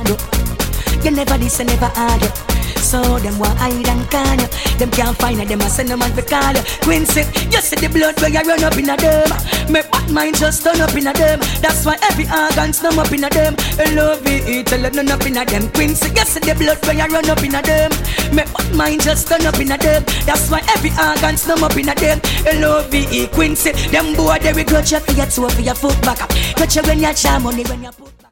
bro. You never this and never argue. So them want hide and can you. Them can't find it, them a send a man to call you. Quincy, you see the blood where you run up in a them. Make bad mind just turn up in a them. That's why every organ snum up in a them. L-O-V-E, tell them none up in a them. Quincy, you see the blood where you run up in a them. Make bad mind just turn up in a them. That's why every organ snum up in a them. L-O-V-E, Quincy, them boy they regret you for your toe for your foot back up. Got you when you charm money when you put back.